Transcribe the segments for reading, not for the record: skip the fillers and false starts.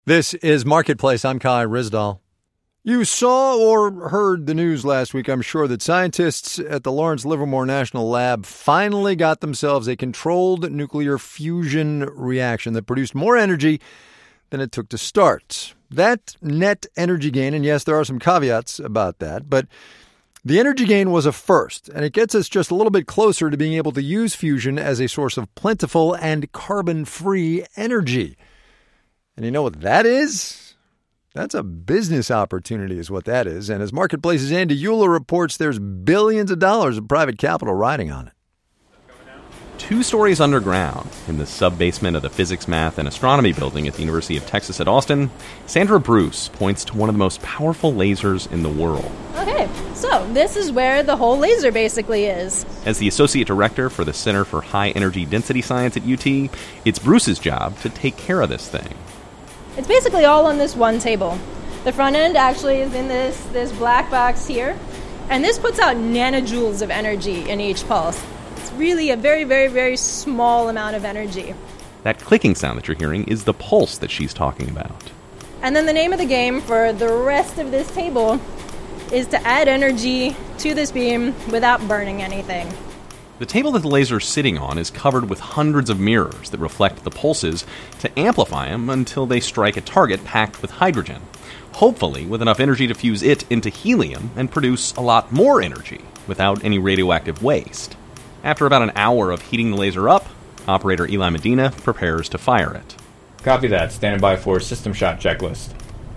This is Marketplace. I'm Kai Ryssdal. You saw or heard the news last week, I'm sure, that scientists at the Lawrence Livermore National Lab finally got themselves a controlled nuclear fusion reaction that produced more energy than it took to start. That net energy gain, and yes, there are some caveats about that, but the energy gain was a first, and it gets us just a little bit closer to being able to use fusion as a source of plentiful and carbon-free energy. And you know what that is? That's a business opportunity is what that is. And as Marketplace's Andy Euler reports, there's billions of dollars of private capital riding on it. 2 stories underground in the sub-basement of the Physics, Math, and Astronomy building at the University of Texas at Austin, Sandra Bruce points to one of the most powerful lasers in the world. Okay, so this is where the whole laser basically is. As the Associate Director for the Center for High Energy Density Science at UT, it's Bruce's job to take care of this thing. It's basically all on this one table. The front end actually is in this black box here, and this puts out nanojoules of energy in each pulse. It's really a very, very, very small amount of energy. That clicking sound that you're hearing is the pulse that she's talking about. And then the name of the game for the rest of this table is to add energy to this beam without burning anything. The table that the laser's sitting on is covered with hundreds of mirrors that reflect the pulses to amplify them until they strike a target packed with hydrogen, hopefully with enough energy to fuse it into helium and produce a lot more energy without any radioactive waste. After about an hour of heating the laser up, operator Eli Medina prepares to fire it. Copy that. Standing by for system shot checklist.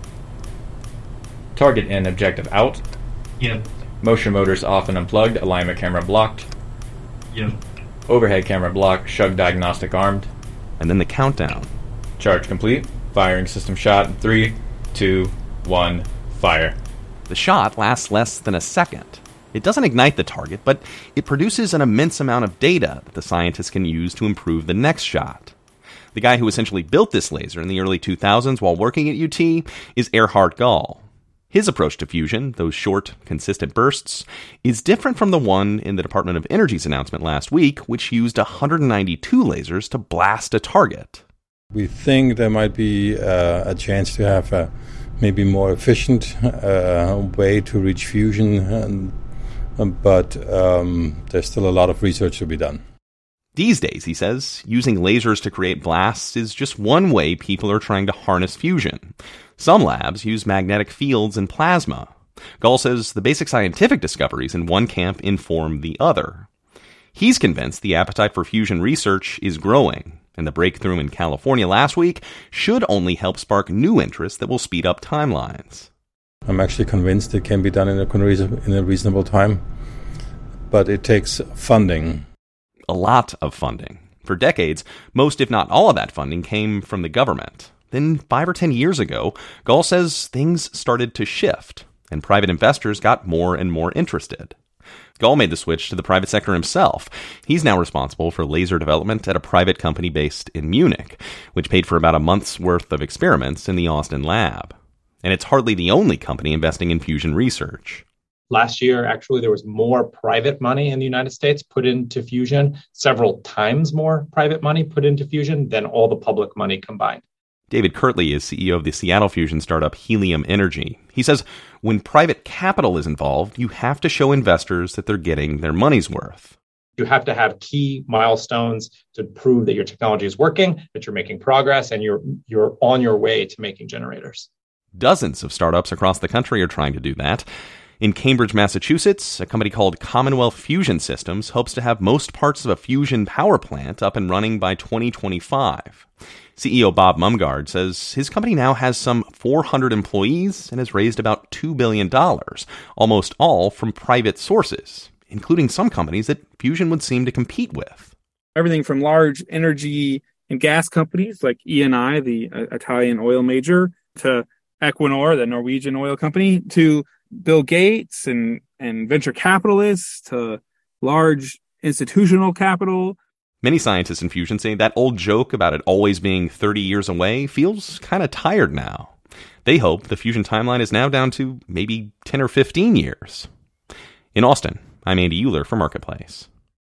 Target in, objective out. Yep. Motion motors off and unplugged. Alignment camera blocked. Yep. Overhead camera blocked. Shug diagnostic armed. And then the countdown. Charge complete. Firing system shot. 3, 2, 1, fire. The shot lasts less than a second. It doesn't ignite the target, but it produces an immense amount of data that the scientists can use to improve the next shot. The guy who essentially built this laser in the early 2000s while working at UT is Erhard Gall. His approach to fusion, those short, consistent bursts, is different from the one in the Department of Energy's announcement last week, which used 192 lasers to blast a target. We think there might be a chance to have a maybe more efficient way to reach fusion, but there's still a lot of research to be done. These days, he says, using lasers to create blasts is just one way people are trying to harness fusion. Some labs use magnetic fields and plasma. Gall says the basic scientific discoveries in one camp inform the other. He's convinced the appetite for fusion research is growing, and the breakthrough in California last week should only help spark new interest that will speed up timelines. I'm actually convinced it can be done in a reasonable time, but it takes funding. A lot of funding. For decades, most if not all of that funding came from the government. Then 5 or 10 years ago, Gall says things started to shift, and private investors got more and more interested. Gall made the switch to the private sector himself. He's now responsible for laser development at a private company based in Munich, which paid for about a month's worth of experiments in the Austin lab. And it's hardly the only company investing in fusion research. Last year, actually, there was more private money in the United States put into fusion, several times more private money put into fusion than all the public money combined. David Kirtley is CEO of the Seattle fusion startup Helium Energy. He says when private capital is involved, you have to show investors that they're getting their money's worth. You have to have key milestones to prove that your technology is working, that you're making progress, and you're on your way to making generators. Dozens of startups across the country are trying to do that. In Cambridge, Massachusetts, a company called Commonwealth Fusion Systems hopes to have most parts of a fusion power plant up and running by 2025. CEO Bob Mumgard says his company now has some 400 employees and has raised about $2 billion, almost all from private sources, including some companies that fusion would seem to compete with. Everything from large energy and gas companies like Eni, the Italian oil major, to Equinor, the Norwegian oil company, to Bill Gates and venture capitalists, to large institutional capital. Many scientists in fusion say that old joke about it always being 30 years away feels kind of tired now. They hope the fusion timeline is now down to maybe 10 or 15 years. In Austin, I'm Andy Euler for Marketplace.